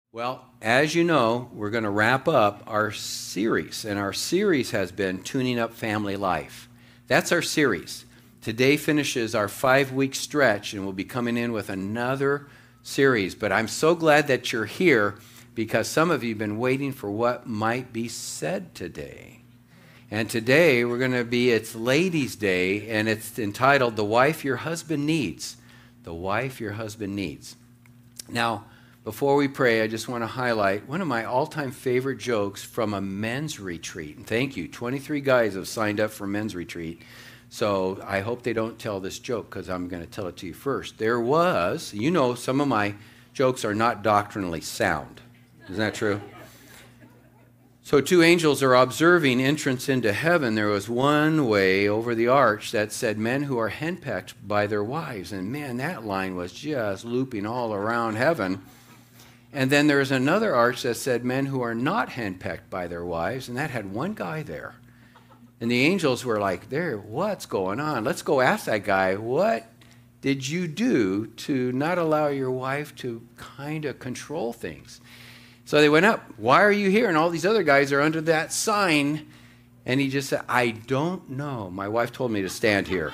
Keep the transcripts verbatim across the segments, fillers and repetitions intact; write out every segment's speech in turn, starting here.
Well, as you know, we're going to wrap up our series, and our series has been Tuning Up Family Life. That's our series. Today finishes our five-week stretch, and we'll be coming in with another series. But I'm so glad that you're here because some of you have been waiting for what might be said today. And today we're going to be, it's Ladies' Day, and it's entitled, The Wife Your Husband Needs. The Wife Your Husband Needs. Now, before we pray, I just want to highlight one of my all-time favorite jokes from a men's retreat. And thank you. twenty-three guys have signed up for men's retreat. So I hope they don't tell this joke because I'm going to tell it to you first. There was, you know, some of my jokes are not doctrinally sound. Isn't that true? So two angels are observing entrance into heaven. There was one way over the arch that said men who are henpecked by their wives. And man, that line was just looping all around heaven. And then there's another arch that said men who are not henpecked by their wives, and that had one guy there. And the angels were like, there, what's going on? Let's go ask that guy, what did you do to not allow your wife to kind of control things? So they went up, why are you here? And all these other guys are under that sign. And he just said, I don't know. My wife told me to stand here.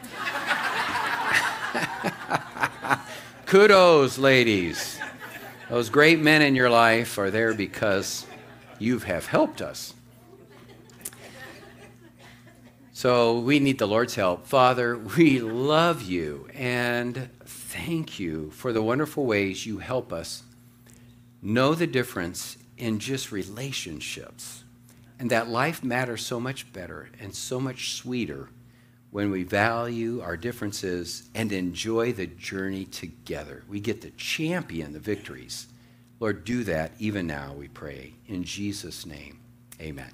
Kudos, ladies. Those great men in your life are there because you have helped us. So we need the Lord's help. Father, we love you and thank you for the wonderful ways you help us know the difference in just relationships, and that life matters so much better and so much sweeter when we value our differences and enjoy the journey together. We get to champion the victories. Lord, do that even now, we pray. In Jesus' name, amen.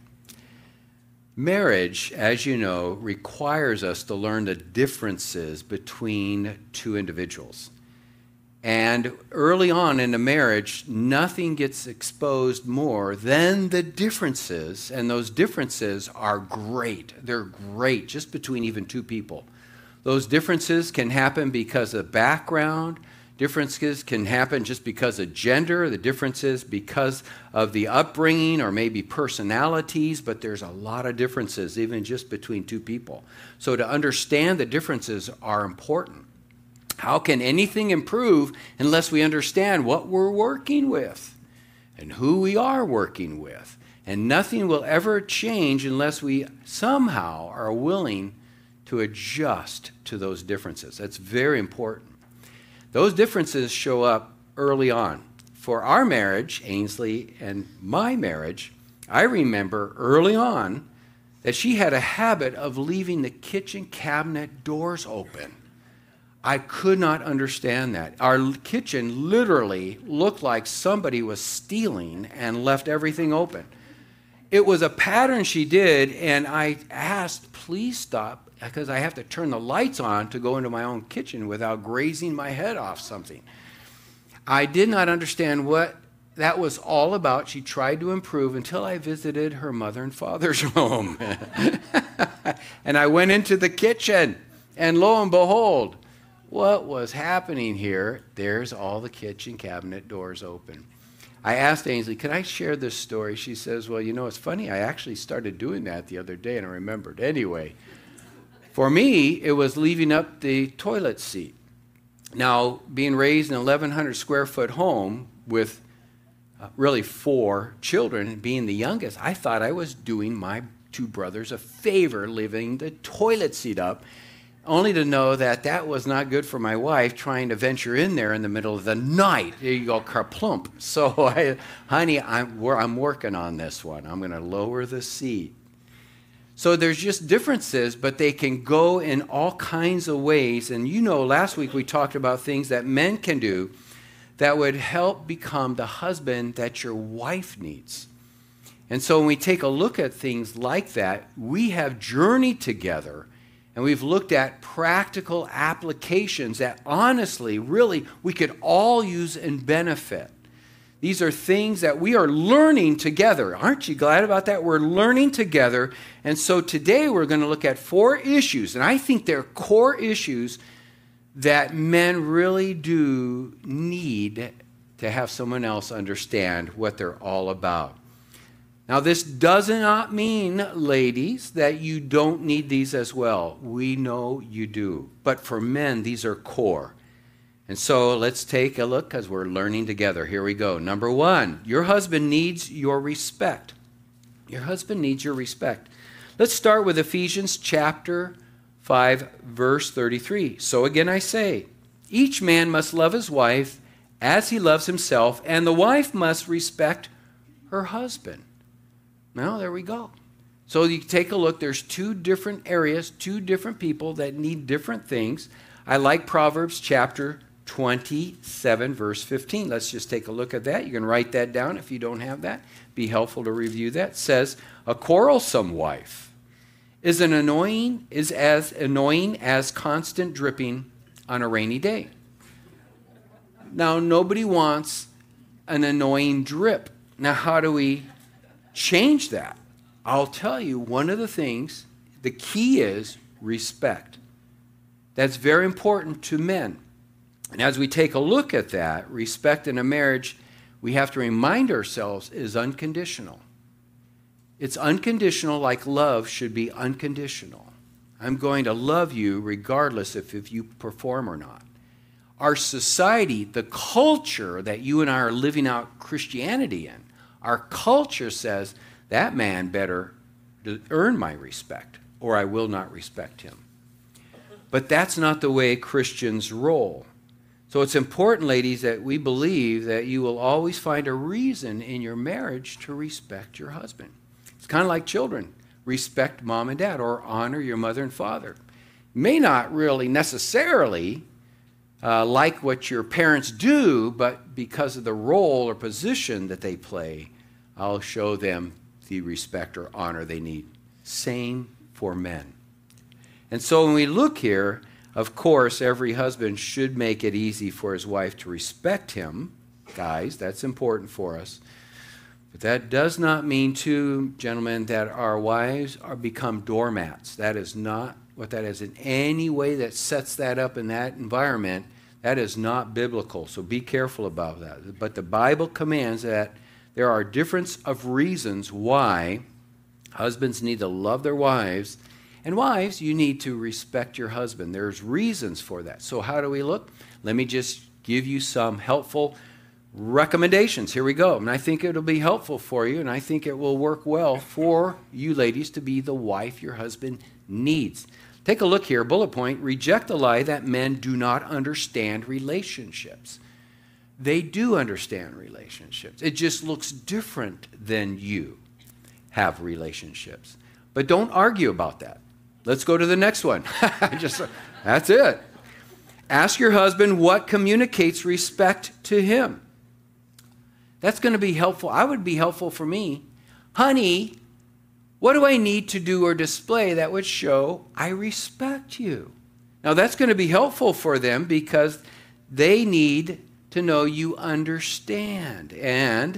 Marriage, as you know, requires us to learn the differences between two individuals. And early on in the marriage, nothing gets exposed more than the differences, and those differences are great. They're great just between even two people. Those differences can happen because of background. Differences can happen just because of gender. The differences because of the upbringing or maybe personalities, but there's a lot of differences even just between two people. So to understand the differences are important. How can anything improve unless we understand what we're working with and who we are working with? And nothing will ever change unless we somehow are willing to adjust to those differences. That's very important. Those differences show up early on. For our marriage, Ainsley and my marriage, I remember early on that she had a habit of leaving the kitchen cabinet doors open. I could not understand that. Our kitchen literally looked like somebody was stealing and left everything open. It was a pattern she did, and I asked, please stop, because I have to turn the lights on to go into my own kitchen without grazing my head off something. I did not understand what that was all about. She tried to improve until I visited her mother and father's home. And I went into the kitchen, and lo and behold, what was happening here? There's all the kitchen cabinet doors open. I asked Ainsley, can I share this story? She says, well, you know, it's funny. I actually started doing that the other day, and I remembered. Anyway, for me, it was leaving up the toilet seat. Now, being raised in an eleven hundred square foot home with uh, really four children and being the youngest, I thought I was doing my two brothers a favor leaving the toilet seat up, only to know that that was not good for my wife trying to venture in there in the middle of the night. There you go, kerplump. So, I, honey, I'm, I'm working on this one. I'm going to lower the seat. So there's just differences, but they can go in all kinds of ways. And you know, last week we talked about things that men can do that would help become the husband that your wife needs. And so when we take a look at things like that, we have journeyed together and we've looked at practical applications that honestly, really, we could all use and benefit. These are things that we are learning together. Aren't you glad about that? We're learning together. And so today we're going to look at four issues. And I think they're core issues that men really do need to have someone else understand what they're all about. Now, this does not mean, ladies, that you don't need these as well. We know you do. But for men, these are core. And so let's take a look as we're learning together. Here we go. Number one, your husband needs your respect. Your husband needs your respect. Let's start with Ephesians chapter five, verse thirty-three. So again I say, each man must love his wife as he loves himself, and the wife must respect her husband. Now, there we go. So you take a look. There's two different areas, two different people that need different things. I like Proverbs chapter twenty-seven, verse fifteen. Let's just take a look at that. You can write that down if you don't have that. Be helpful to review that. It says, a quarrelsome wife is an annoying is as annoying as constant dripping on a rainy day. Now, nobody wants an annoying drip. Now, how do we change that? I'll tell you, one of the things, the key is respect. That's very important to men. And as we take a look at that, respect in a marriage, we have to remind ourselves, is unconditional. It's unconditional, like love should be unconditional. I'm going to love you regardless if, if you perform or not. Our society, the culture that you and I are living out Christianity in, our culture says that man better earn my respect or I will not respect him. But that's not the way Christians roll. So it's important, ladies, that we believe that you will always find a reason in your marriage to respect your husband. It's kind of like children. Respect mom and dad or honor your mother and father. You may not really necessarily uh, like what your parents do, but because of the role or position that they play, I'll show them the respect or honor they need. Same for men. And so when we look here, of course, every husband should make it easy for his wife to respect him. Guys, that's important for us. But that does not mean, too, gentlemen, that our wives are become doormats. That is not what that is. In any way that sets that up in that environment, that is not biblical. So be careful about that. But the Bible commands that there are difference of reasons why husbands need to love their wives. And wives, you need to respect your husband. There's reasons for that. So how do we look? Let me just give you some helpful recommendations. Here we go. And I think it'll be helpful for you, and I think it will work well for you ladies to be the wife your husband needs. Take a look here. Bullet point, reject the lie that men do not understand relationships. They do understand relationships. It just looks different than you have relationships. But don't argue about that. Let's go to the next one. Just, that's it. Ask your husband what communicates respect to him. That's going to be helpful. I would be helpful for me. Honey, what do I need to do or display that would show I respect you? Now, that's going to be helpful for them because they need to know you understand. And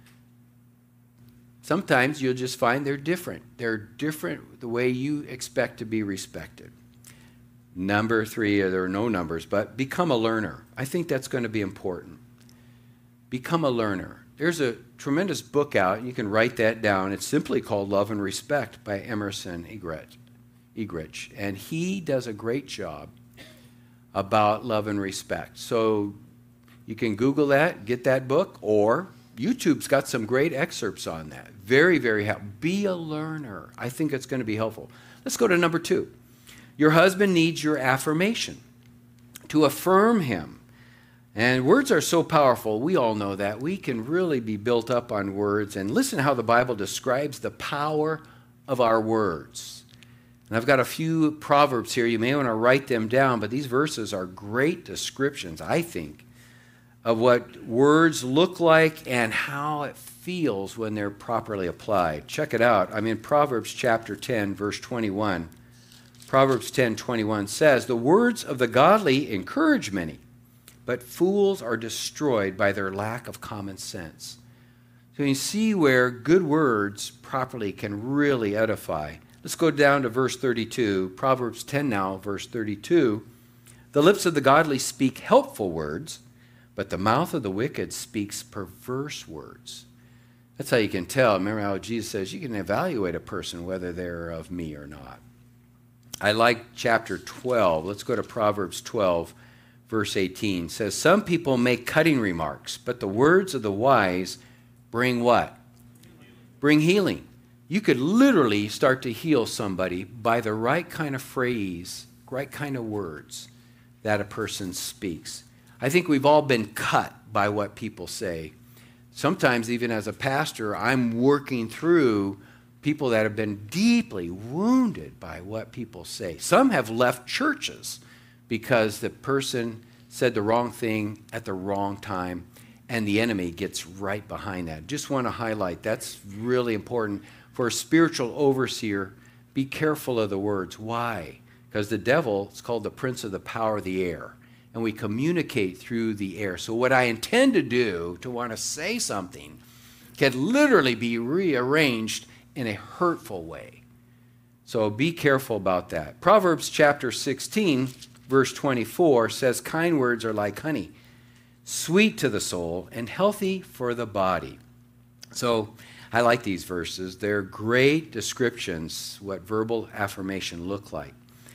sometimes you'll just find they're different. They're different the way you expect to be respected. Number three, there are no numbers, but become a learner. I think that's going to be important. Become a learner. There's a tremendous book out. You can write that down. It's simply called Love and Respect by Emerson Eggerichs. And he does a great job about love and respect. So you can Google that, get that book, or YouTube's got some great excerpts on that. Very, very helpful. Be a learner. I think it's going to be helpful. Let's go to number two. Your husband needs your affirmation to affirm him. And words are so powerful. We all know that. We can really be built up on words. And listen how the Bible describes the power of our words. And I've got a few proverbs here. You may want to write them down, but these verses are great descriptions, I think, of what words look like and how it feels when they're properly applied. Check it out. I'm in Proverbs chapter ten, verse twenty-one. Proverbs ten twenty-one says, the words of the godly encourage many, but fools are destroyed by their lack of common sense. So you see where good words properly can really edify. Let's go down to verse thirty-two. Proverbs ten now, verse thirty-two. The lips of the godly speak helpful words, but the mouth of the wicked speaks perverse words. That's how you can tell. Remember how Jesus says you can evaluate a person whether they're of me or not. I like chapter twelve. Let's go to Proverbs twelve, verse eighteen. It says, some people make cutting remarks, but the words of the wise bring what? Bring healing. You could literally start to heal somebody by the right kind of phrase, right kind of words that a person speaks. I think we've all been cut by what people say. Sometimes, even as a pastor, I'm working through people that have been deeply wounded by what people say. Some have left churches because the person said the wrong thing at the wrong time, and the enemy gets right behind that. Just want to highlight that's really important. For a spiritual overseer, be careful of the words. Why? Because the devil is called the prince of the power of the air, and we communicate through the air. So what I intend to do, to want to say something, can literally be rearranged in a hurtful way. So be careful about that. Proverbs chapter sixteen, verse twenty-four says, kind words are like honey, sweet to the soul and healthy for the body. So I like these verses. They're great descriptions, what verbal affirmation look like.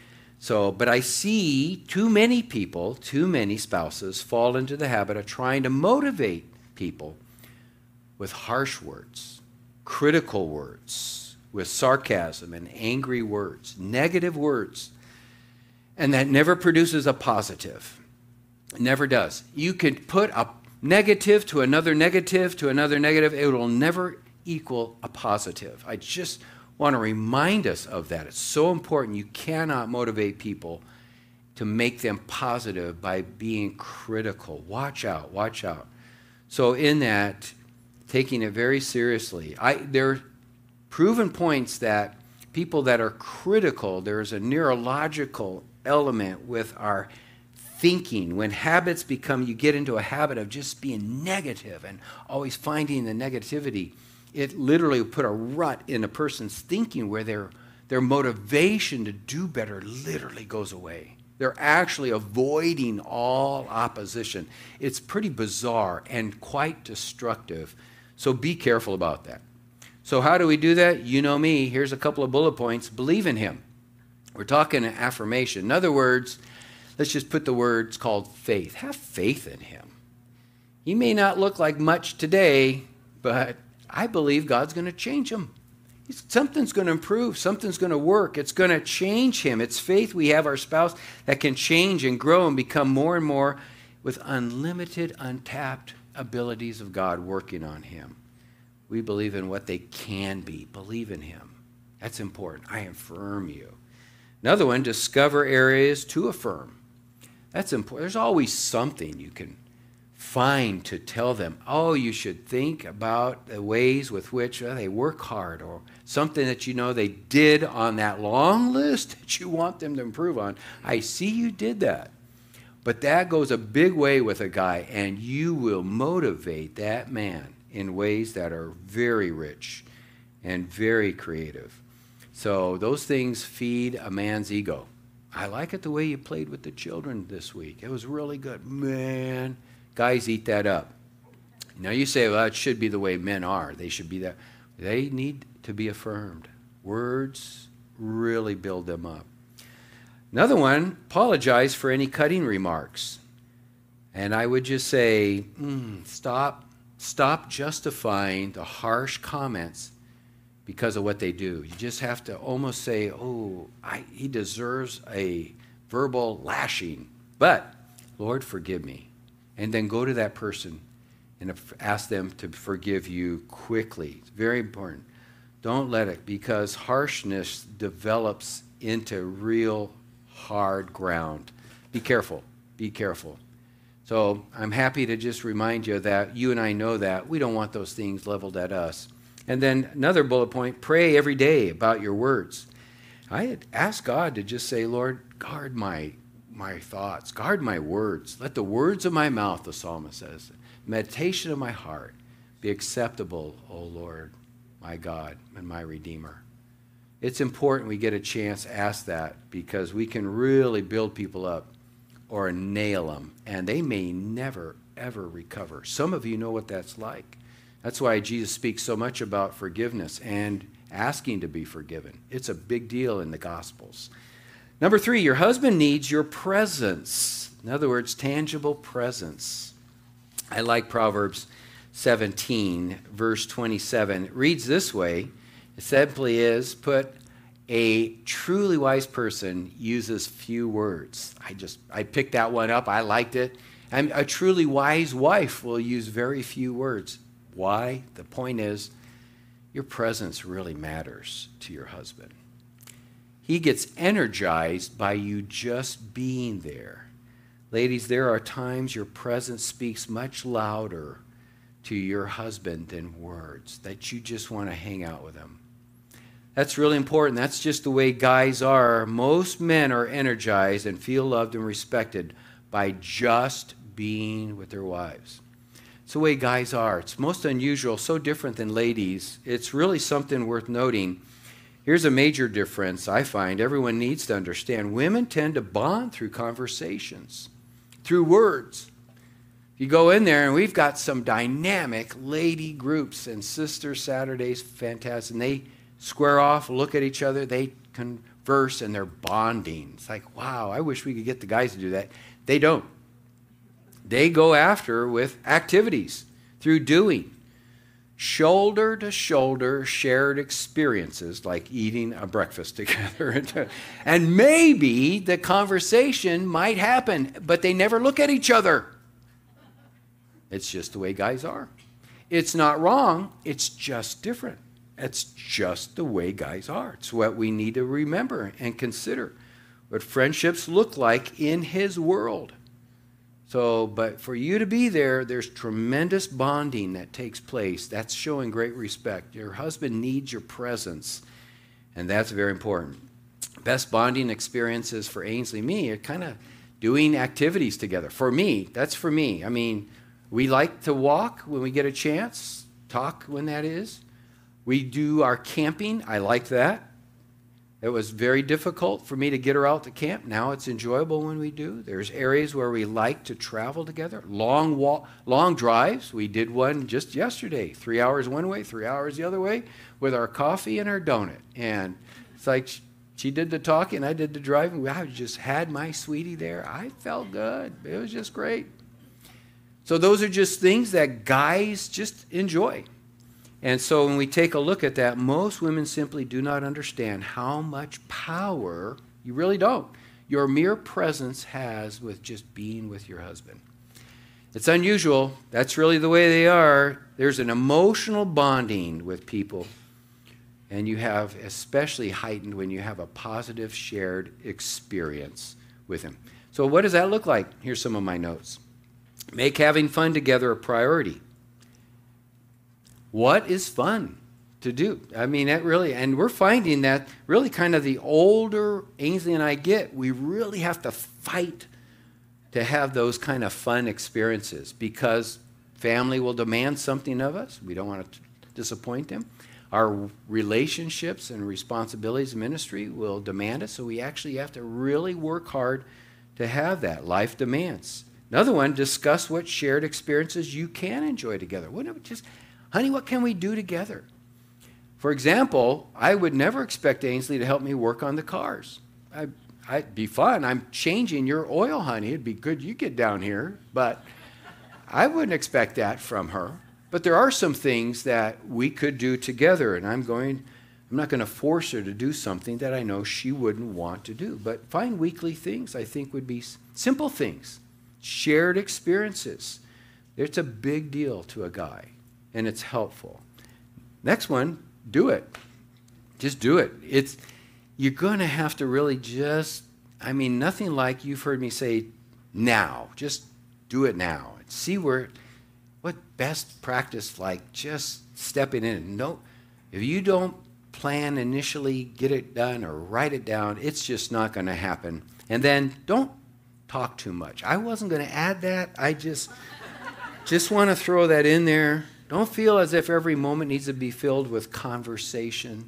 So, but I see too many people, too many spouses fall into the habit of trying to motivate people with harsh words, critical words, with sarcasm and angry words, negative words. And that never produces a positive. It never does. You could put a negative to another negative to another negative. It will never equal a positive. I just want to remind us of that. It's so important. You cannot motivate people to make them positive by being critical. Watch out, watch out. So in that, taking it very seriously, I, there are proven points that people that are critical, there's a neurological element with our thinking. When habits become, you get into a habit of just being negative and always finding the negativity, it literally put a rut in a person's thinking where their, their motivation to do better literally goes away. They're actually avoiding all opposition. It's pretty bizarre and quite destructive. So be careful about that. So how do we do that? You know me. Here's a couple of bullet points. Believe in him. We're talking affirmation. In other words, let's just put the words called faith. Have faith in him. He may not look like much today, but I believe God's going to change him. Something's going to improve. Something's going to work. It's going to change him. It's faith we have our spouse that can change and grow and become more and more with unlimited, untapped abilities of God working on him. We believe in what they can be. Believe in him. That's important. I affirm you. Another one, discover areas to affirm. That's important. There's always something you can find to tell them, oh, you should think about the ways with which uh, they work hard, or something that you know they did on that long list that you want them to improve on. I see you did that. But that goes a big way with a guy, and you will motivate that man in ways that are very rich and very creative. So those things feed a man's ego. I like it the way you played with the children this week. It was really good. Man, guys eat that up. Now you say, well, it should be the way men are. They should be that. They need to be affirmed. Words really build them up. Another one, apologize for any cutting remarks. And I would just say, mm, stop, stop justifying the harsh comments because of what they do. You just have to almost say, oh, I, he deserves a verbal lashing. But, Lord, forgive me. And then go to that person and ask them to forgive you quickly. It's very important. Don't let it, because harshness develops into real hard ground. Be careful. Be careful. So I'm happy to just remind you that you and I know that. We don't want those things leveled at us. And then another bullet point, pray every day about your words. I had asked God to just say, Lord, guard my my thoughts, guard my words. Let the words of my mouth, the psalmist says, meditation of my heart be acceptable, O Lord, my God and my Redeemer. It's important we get a chance to ask that, because we can really build people up or nail them, and they may never, ever recover. Some of you know what that's like. That's why Jesus speaks so much about forgiveness and asking to be forgiven. It's a big deal in the Gospels. Number three, your husband needs your presence. In other words, tangible presence. I like Proverbs seventeen, verse twenty-seven. It reads this way. It simply is, put, a truly wise person uses few words. I just, I picked that one up. I liked it. And a truly wise wife will use very few words. Why? The point is, your presence really matters to your husband. He gets energized by you just being there. Ladies, there are times your presence speaks much louder to your husband than words, that you just want to hang out with him. That's really important. That's just the way guys are. Most men are energized and feel loved and respected by just being with their wives. It's the way guys are. It's most unusual, so different than ladies. It's really something worth noting. Here's a major difference I find everyone needs to understand. Women tend to bond through conversations, through words. You go in there, and we've got some dynamic lady groups and Sister Saturdays, fantastic. And they square off, look at each other, they converse, and they're bonding. It's like, wow, I wish we could get the guys to do that. They don't. They go after with activities, through doing. Shoulder to shoulder shared experiences like eating a breakfast together. And maybe the conversation might happen, but they never look at each other. It's just the way guys are. It's not wrong, it's just different. It's just the way guys are. It's what we need to remember and consider. What friendships look like in his world. So, but for you to be there, there's tremendous bonding that takes place. That's showing great respect. Your husband needs your presence, and that's very important. Best bonding experiences for Ainsley, me, are kind of doing activities together. For me, that's for me. I mean, we like to walk when we get a chance, talk when that is. We do our camping. I like that. It was very difficult for me to get her out to camp. Now it's enjoyable when we do. There's areas where we like to travel together. Long walk, long drives. We did one just yesterday. Three hours one way, three hours the other way, with our coffee and our donut. And it's like she did the talking, I did the driving. I just had my sweetie there. I felt good. It was just great. So those are just things that guys just enjoy. And so when we take a look at that, most women simply do not understand how much power, you really don't, your mere presence has with just being with your husband. It's unusual. That's really the way they are. There's an emotional bonding with people, and you have especially heightened when you have a positive shared experience with him. So what does that look like? Here's some of my notes. Make having fun together a priority. What is fun to do? I mean, that really, and we're finding that really kind of the older Ainsley and I get, we really have to fight to have those kind of fun experiences because family will demand something of us. We don't want to disappoint them. Our relationships and responsibilities in ministry will demand it, so we actually have to really work hard to have that. Life demands. Another one, discuss what shared experiences you can enjoy together. Wouldn't it just... Honey, what can we do together? For example, I would never expect Ainsley to help me work on the cars. I, I'd be fun. I'm changing your oil, honey. It'd be good you get down here. But I wouldn't expect that from her. But there are some things that we could do together, and I'm going, I'm not going to force her to do something that I know she wouldn't want to do. But find weekly things I think would be simple things, shared experiences. It's a big deal to a guy. And it's helpful. Next one, do it. Just do it. It's you're going to have to really just, I mean, nothing like you've heard me say now. Just do it now. See where, what best practice like just stepping in. No, if you don't plan initially, get it done or write it down, it's just not going to happen. And then don't talk too much. I wasn't going to add that. I just, just want to throw that in there. Don't feel as if every moment needs to be filled with conversation.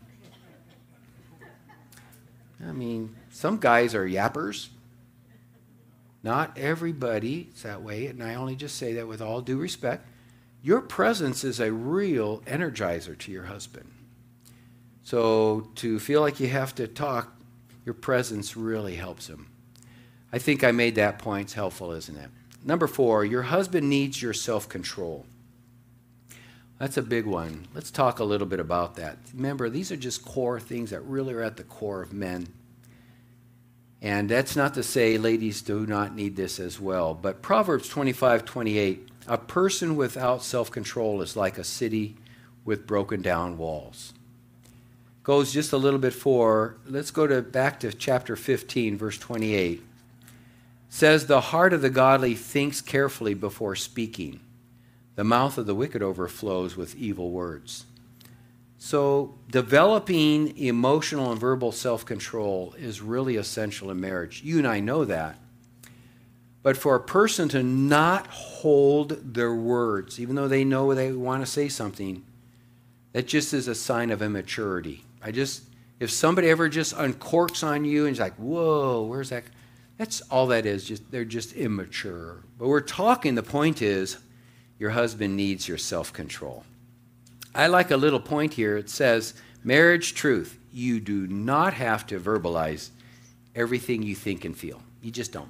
I mean, some guys are yappers. Not everybody is that way, and I only just say that with all due respect. Your presence is a real energizer to your husband. So to feel like you have to talk, your presence really helps him. I think I made that point. It's helpful, isn't it? Number four, your husband needs your self-control. That's a big one. Let's talk a little bit about that. Remember, these are just core things that really are at the core of men. And that's not to say ladies do not need this as well. But Proverbs twenty-five twenty-eight, a person without self-control is like a city with broken down walls. Goes just a little bit for, let's go to back to chapter fifteen, verse twenty-eight. It says, the heart of the godly thinks carefully before speaking. The mouth of the wicked overflows with evil words. So developing emotional and verbal self-control is really essential in marriage. You and I know that. But for a person to not hold their words, even though they know they want to say something, that just is a sign of immaturity. I just, if somebody ever just uncorks on you and is like, whoa, where's that? That's all that is. Just they're just immature. But we're talking, the point is, your husband needs your self-control. I like a little point here. It says, marriage truth. You do not have to verbalize everything you think and feel. You just don't.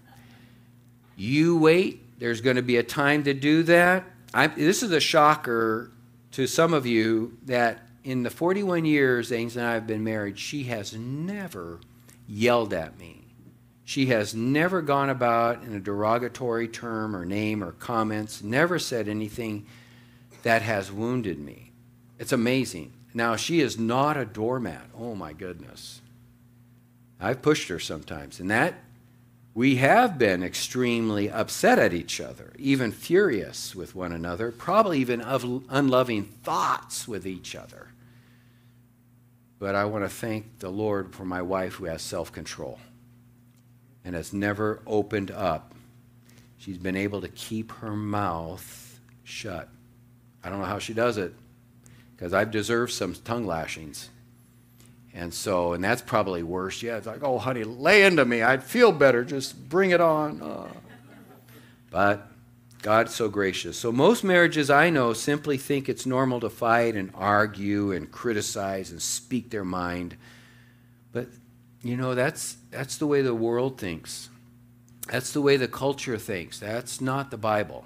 You wait. There's going to be a time to do that. I, this is a shocker to some of you that in the forty-one years Ains and I have been married, she has never yelled at me. She has never gone about in a derogatory term or name or comments, never said anything that has wounded me. It's amazing. Now, she is not a doormat. Oh, my goodness. I've pushed her sometimes. And that, we have been extremely upset at each other, even furious with one another, probably even of unloving thoughts with each other. But I want to thank the Lord for my wife who has self-control and has never opened up. She's been able to keep her mouth shut. I don't know how she does it, because I've deserved some tongue lashings. And so, and that's probably worse. Yeah, it's like, oh, honey, lay into me. I'd feel better. Just bring it on. Oh. But God's so gracious. So most marriages I know simply think it's normal to fight and argue and criticize and speak their mind. But, you know, that's that's the way the world thinks. That's the way the culture thinks. That's not the Bible.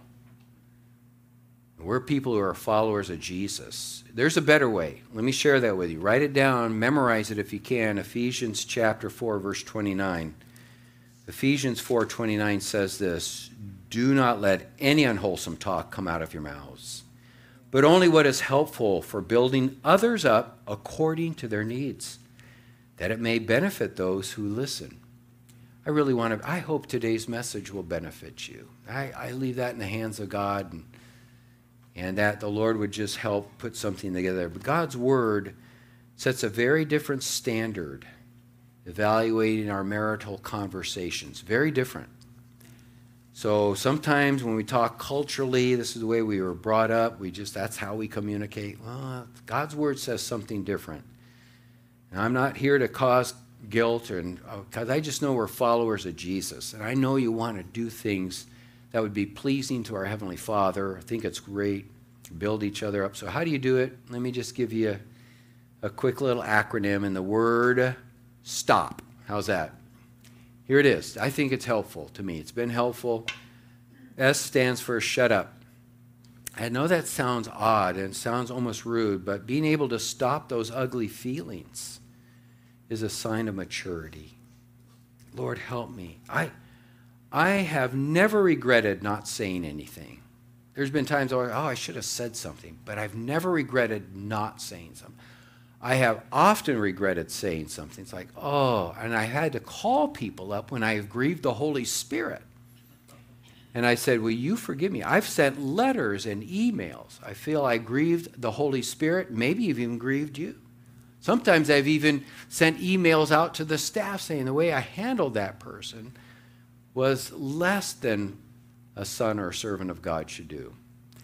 We're people who are followers of Jesus. There's a better way. Let me share that with you. Write it down. Memorize it if you can. Ephesians chapter four, verse twenty-nine. Ephesians four twenty-nine says this, do not let any unwholesome talk come out of your mouths, but only what is helpful for building others up according to their needs, that it may benefit those who listen. I really want to, I hope today's message will benefit you. I, I leave that in the hands of God, and, and that the Lord would just help put something together. But God's word sets a very different standard evaluating our marital conversations. Very different. So sometimes when we talk culturally, this is the way we were brought up. We just, that's how we communicate. Well, God's word says something different. And I'm not here to cause guilt, and because I just know we're followers of Jesus. And I know you want to do things that would be pleasing to our Heavenly Father. I think it's great to build each other up. So how do you do it? Let me just give you a, a quick little acronym in the word STOP. How's that? Here it is. I think it's helpful to me. It's been helpful. S stands for shut up. I know that sounds odd and sounds almost rude, but being able to stop those ugly feelings is a sign of maturity. Lord, help me. I, I have never regretted not saying anything. There's been times where, oh, I should have said something, but I've never regretted not saying something. I have often regretted saying something. It's like, oh, and I had to call people up when I have grieved the Holy Spirit. And I said, will you forgive me? I've sent letters and emails. I feel I grieved the Holy Spirit. Maybe you've even grieved you. Sometimes I've even sent emails out to the staff saying the way I handled that person was less than a son or a servant of God should do.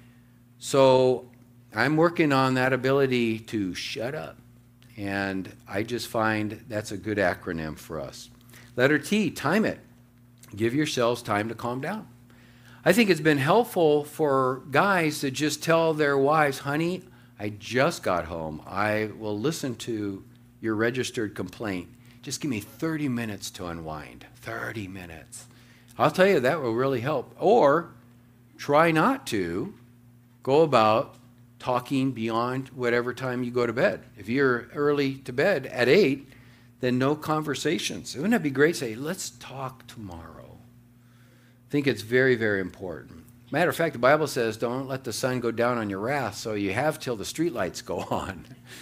So I'm working on that ability to shut up. And I just find that's a good acronym for us. Letter T, time it. Give yourselves time to calm down. I think it's been helpful for guys to just tell their wives, honey, I just got home. I will listen to your registered complaint. Just give me thirty minutes to unwind. thirty minutes. I'll tell you, that will really help. Or try not to go about talking beyond whatever time you go to bed. If you're early to bed at eight, then no conversations. Wouldn't it be great to say, let's talk tomorrow? I think it's very, very important. Matter of fact, the Bible says, don't let the sun go down on your wrath, so you have till the streetlights go on.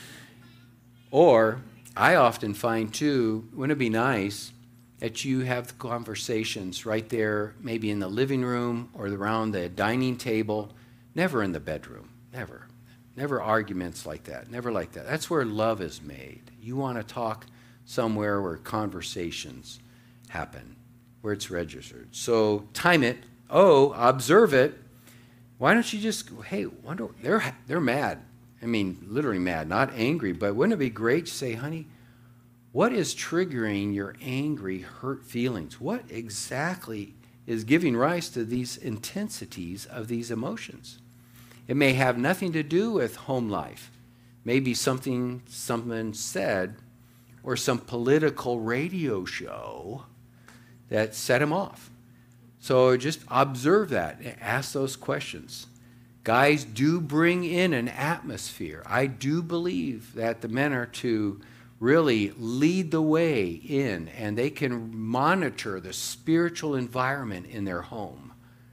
Or, I often find too, wouldn't it be nice that you have the conversations right there, maybe in the living room or around the dining table, never in the bedroom, never. Never arguments like that, never like that. That's where love is made. You want to talk somewhere where conversations happen, where it's registered. So time it. Oh, observe it. Why don't you just, hey, wonder, they're, they're mad. I mean, literally mad, not angry, but wouldn't it be great to say, honey, what is triggering your angry, hurt feelings? What exactly is giving rise to these intensities of these emotions? It may have nothing to do with home life. Maybe something someone said or some political radio show that set him off. So just observe that and ask those questions. Guys do bring in an atmosphere. I do believe that the men are to really lead the way in, and they can monitor the spiritual environment in their home.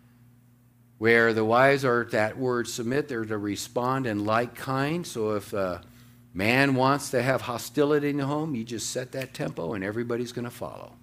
Where the wives are, that word submit, they're to respond in like kind. So if a man wants to have hostility in the home, you just set that tempo and everybody's going to follow.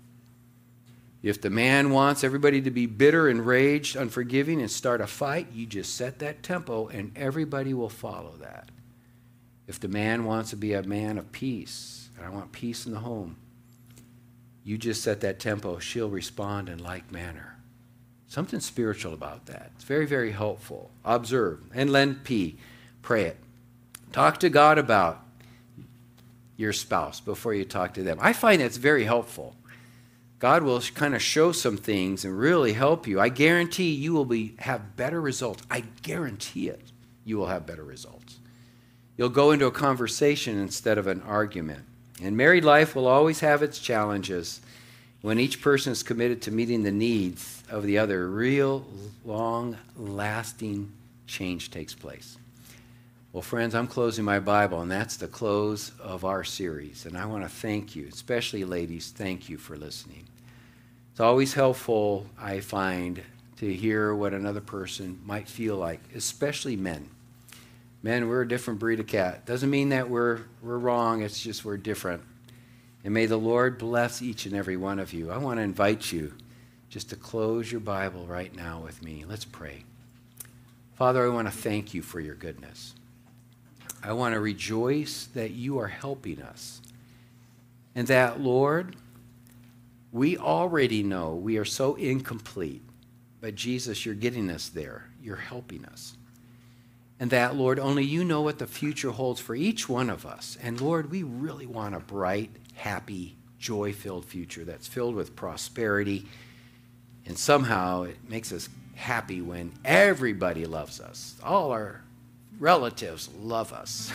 If the man wants everybody to be bitter, enraged, unforgiving, and start a fight, you just set that tempo and everybody will follow that. If the man wants to be a man of peace, and I want peace in the home, you just set that tempo, she'll respond in like manner. Something spiritual about that. It's very, very helpful. Observe. And then P, pray it. Talk to God about your spouse before you talk to them. I find that's very helpful. God will kind of show some things and really help you. I guarantee you will be have better results. I guarantee it. You will have better results. You'll go into a conversation instead of an argument. And married life will always have its challenges. When each person is committed to meeting the needs of the other, real, long-lasting change takes place. Well, friends, I'm closing my Bible, and that's the close of our series. And I want to thank you, especially ladies, thank you for listening. It's always helpful, I find, to hear what another person might feel like, especially men. Men, we're a different breed of cat. Doesn't mean that we're, we're wrong, it's just we're different. And may the Lord bless each and every one of you. I want to invite you just to close your Bible right now with me. Let's pray. Father, I want to thank you for your goodness. I want to rejoice that you are helping us. And that, Lord, we already know we are so incomplete. But Jesus, you're getting us there. You're helping us. And that, Lord, only you know what the future holds for each one of us. And Lord, we really want a bright, happy, joy-filled future that's filled with prosperity. And somehow it makes us happy when everybody loves us. All our relatives love us.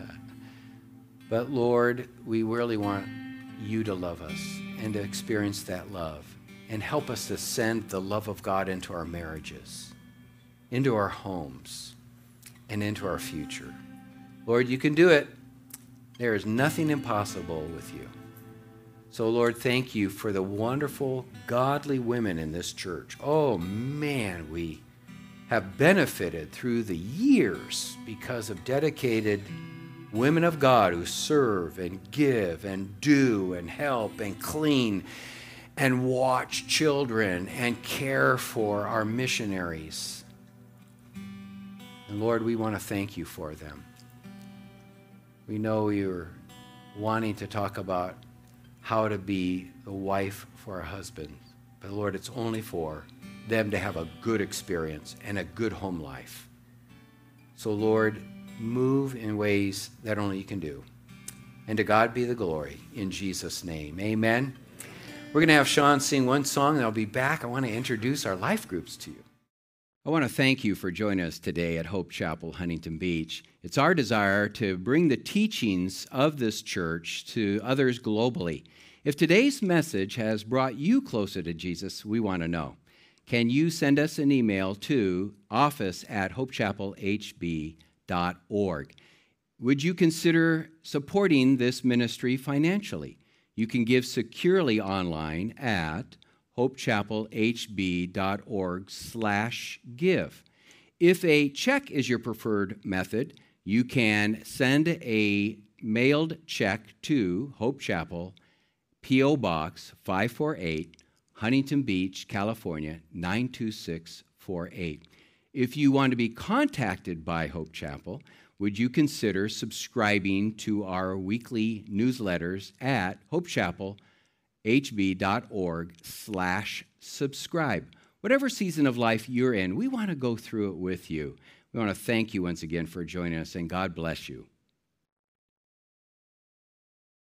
But Lord, we really want you to love us and to experience that love. And help us to send the love of God into our marriages, into our homes, and into our future. Lord, you can do it. There is nothing impossible with you. So, Lord, thank you for the wonderful, godly women in this church. Oh, man, we have benefited through the years because of dedicated women of God who serve and give and do and help and clean and watch children and care for our missionaries. And Lord, we want to thank you for them. We know you're wanting to talk about how to be the wife for a husband. But Lord, it's only for them to have a good experience and a good home life. So Lord, move in ways that only you can do. And to God be the glory in Jesus' name. Amen. We're going to have Sean sing one song, and I'll be back. I want to introduce our life groups to you. I want to thank you for joining us today at Hope Chapel, Huntington Beach. It's our desire to bring the teachings of this church to others globally. If today's message has brought you closer to Jesus, we want to know. Can you send us an email to office at hope chapel h b dot org? Would you consider supporting this ministry financially? You can give securely online at hope chapel h b dot org slash give. If a check is your preferred method, you can send a mailed check to Hope Chapel, P O Box five forty-eight, Huntington Beach, California, nine two six four eight. If you want to be contacted by Hope Chapel, would you consider subscribing to our weekly newsletters at hope chapel h b dot org slash subscribe. Whatever season of life you're in, we want to go through it with you. We want to thank you once again for joining us, and God bless you.